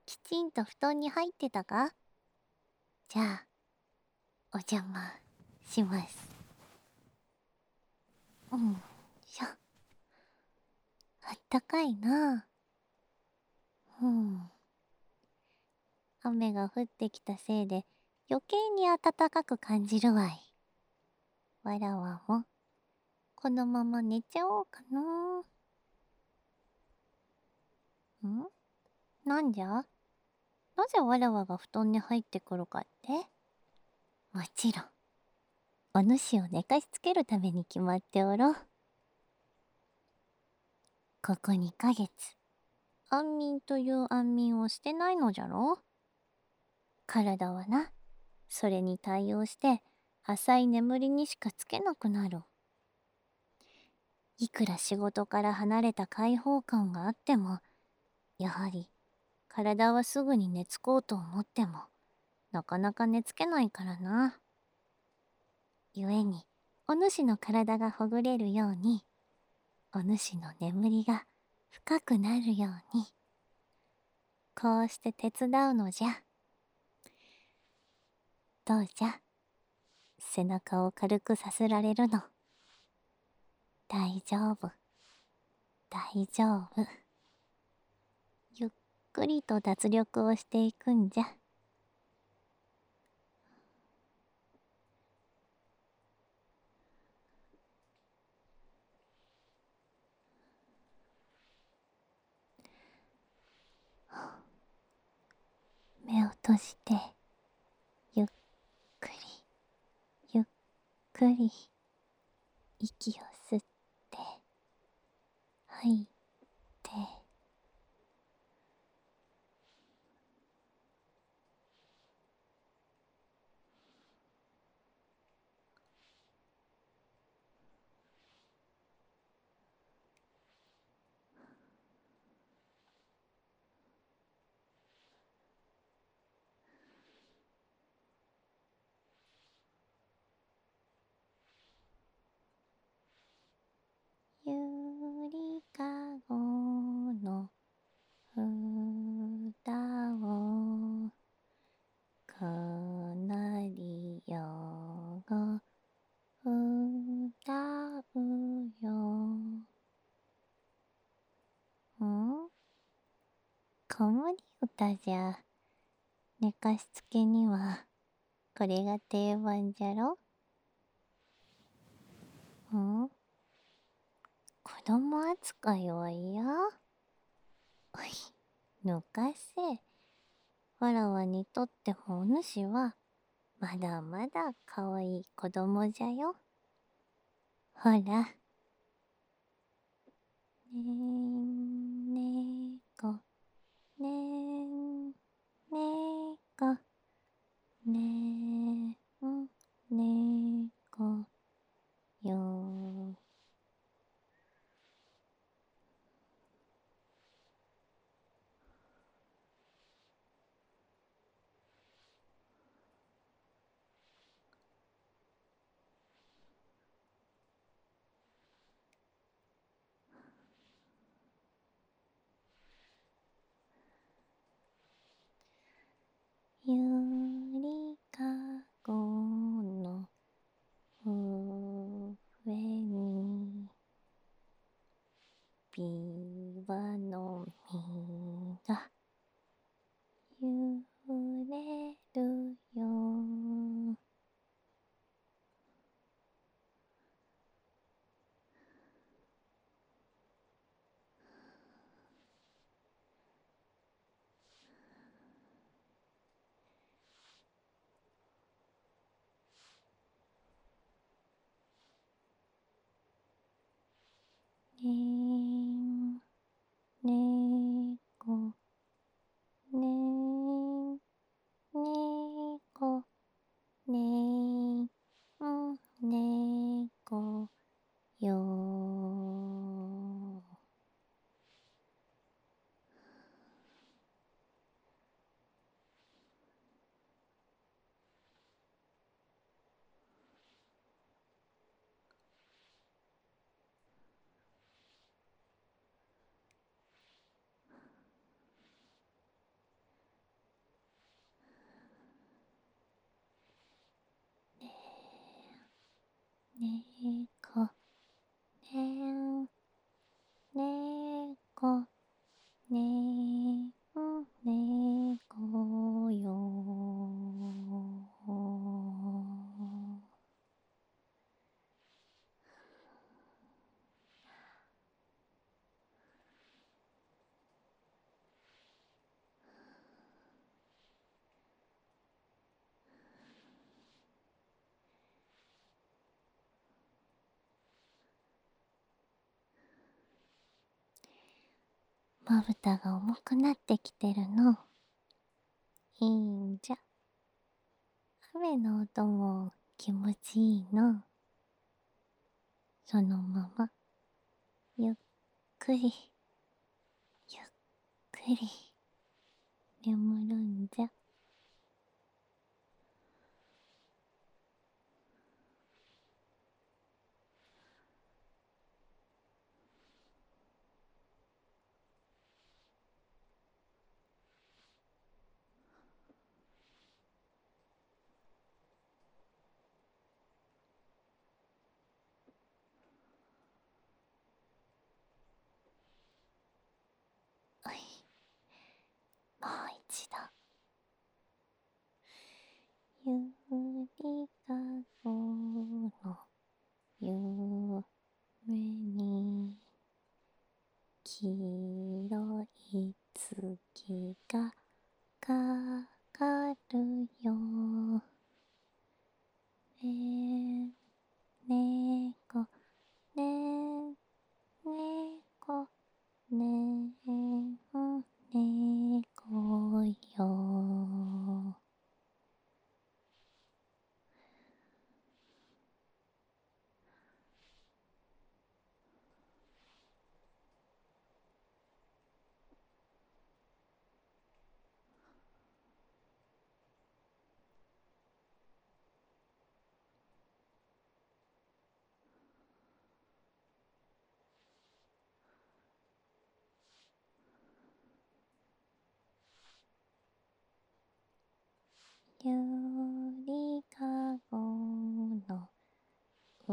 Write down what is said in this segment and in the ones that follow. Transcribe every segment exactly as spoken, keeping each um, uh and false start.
きちんと布団に入ってたか？じゃあ、お邪魔します。うんしょ。あったかいな。うん。雨が降ってきたせいで余計に暖かく感じるわい。わらわもこのまま寝ちゃおうかな。んなんじゃ？なぜわらわが布団に入ってくるかって？もちろん、お主を寝かしつけるために決まっておろう。ここにかげつ、安眠という安眠をしてないのじゃろ？体はな、それに対応して浅い眠りにしかつけなくなる。いくら仕事から離れた解放感があっても、やはり体はすぐに寝つこうと思ってもなかなか寝つけないからな。故にお主の体がほぐれるように、お主の眠りが深くなるように、こうして手伝うのじゃ。どうじゃ、背中を軽くさすられるの？大丈夫、大丈夫。ゆっくりと脱力をしていくんじゃ。目を閉じて、ゆっくり、ゆっくり、息を吸って、吐いて、ゆりかごのふたをかなりよが歌うよ。ん？子守歌じゃ。寝かしつけにはこれが定番じゃろ。ん？子供扱いは嫌？おい、抜かせ。わらわにとってもお主はまだまだかわいい子供じゃよ。ほら。ねんねこ、ねんねこ、ねんねこよ。ゆりかごの上にびわの実が揺れるよ。ねんねこ猫、ねん、猫、ねん、猫よ。まぶたが重くなってきてるの。いいんじゃ。雨の音も気持ちいいの。そのまま、ゆっくり、ゆっくり、眠るんじゃ。おい、もう一度。ゆりかごの夢に黄色い月がかかるよ。ねえ、猫、ねえ、猫、ねえ、猫よ。ゆりかごの上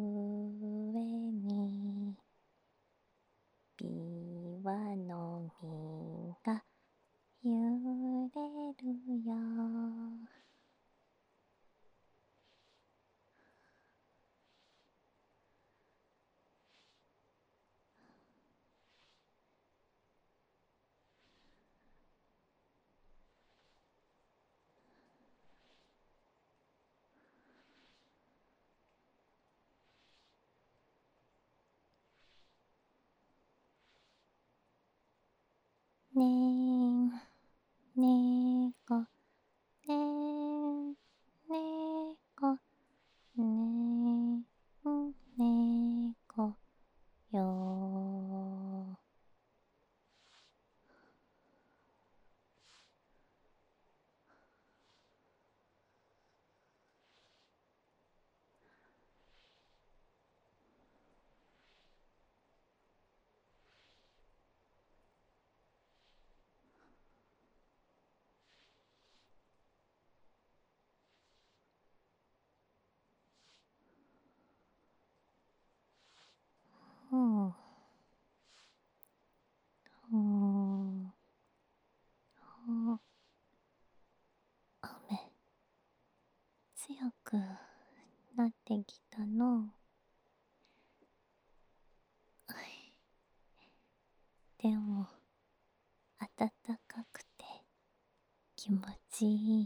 にびわの実が揺れるよ。ねん、ねこ、ねん、ねこ、ねん、ねこよ。うん、うん、あ、雨、強くなってきたの。でも、暖かくて気持ちいい。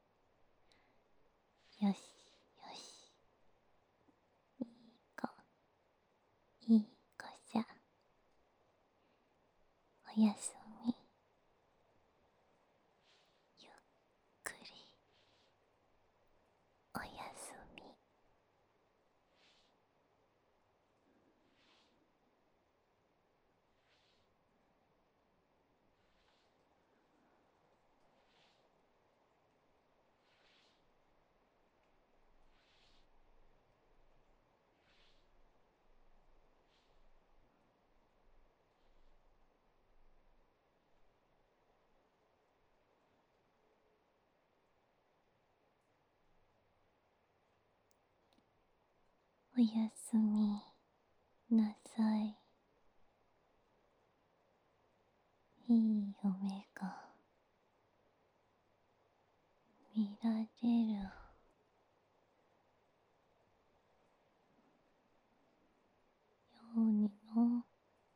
よし、よし。いい子、いい子じゃ。おやすみ。ゆっくり、おやすみ。 おやすみなさい。いい夢が見られるようにの。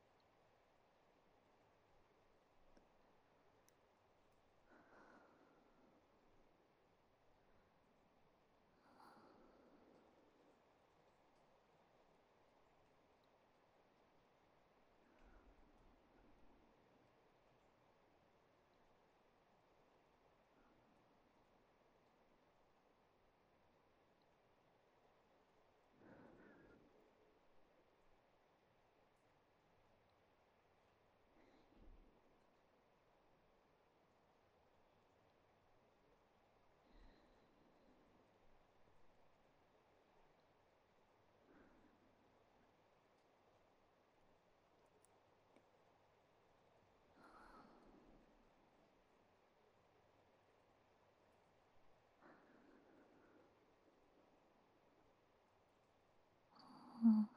うん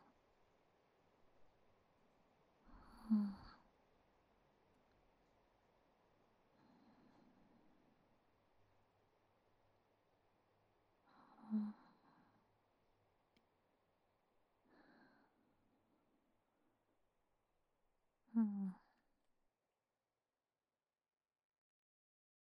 うんうんうん。